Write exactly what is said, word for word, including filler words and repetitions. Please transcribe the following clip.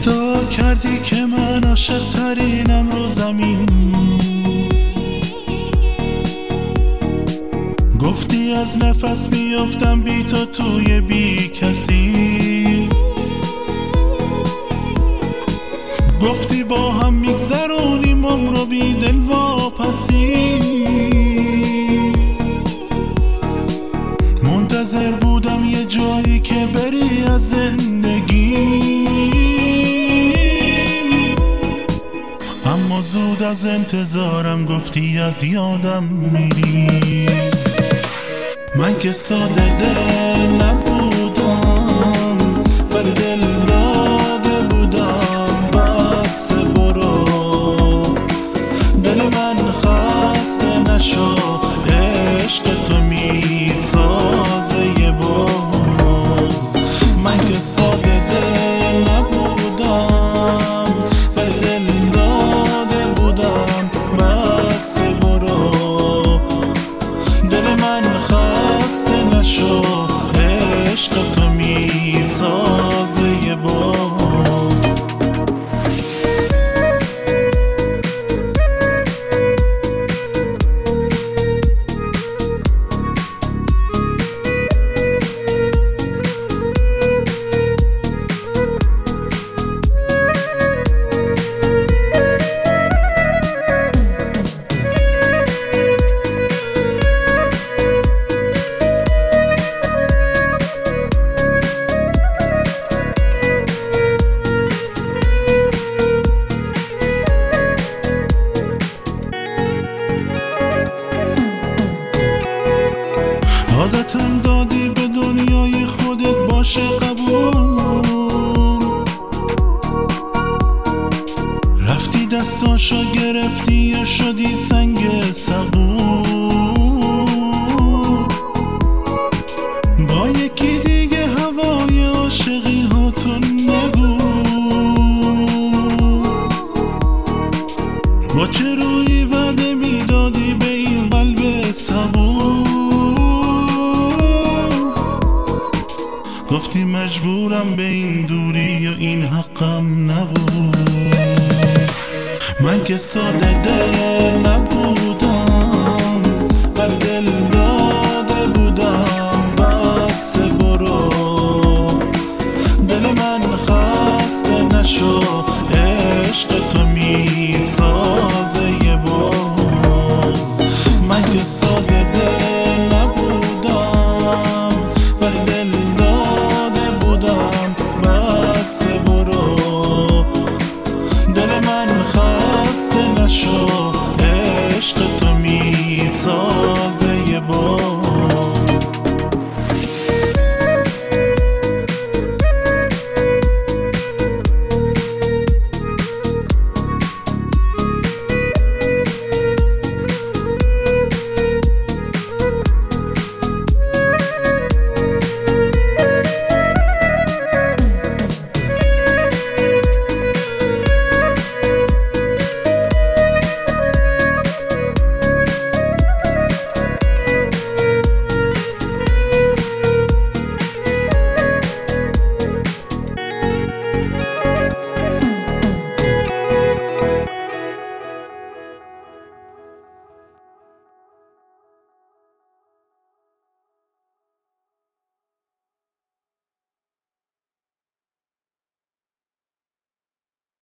ادعا کردی که من عاشق ترینم رو زمین، گفتی از نفس بیافتم بی تو توی بی کسی، گفتی با هم میگذرونیم عمرو بی دل واپسی. منتظر بودم یه جایی که بری از زندگی، اما زود از انتظارم گفتی از یادم میری. من که ساده دل نبودم ولی دل داده بودم، بس برو دل من خسته نشو، عشق تو میسازه یه باز. من که ساده دل نبودم ولی دل داده بودم، بس برو دل من خسته نشو، عشق تو میسازه یه باز. عادتم دادی به دنیای خودت باشه قبول، رفتی دستاشو گرفتی یا شدی سنگ صبور، با یکی دیگه هوای عاشقی هاتون نگو، با چه روی وعده میدادی به این قلب صبور، گفتی مجبورم به این دوری و این حقم نبود. من که ساده دل نبود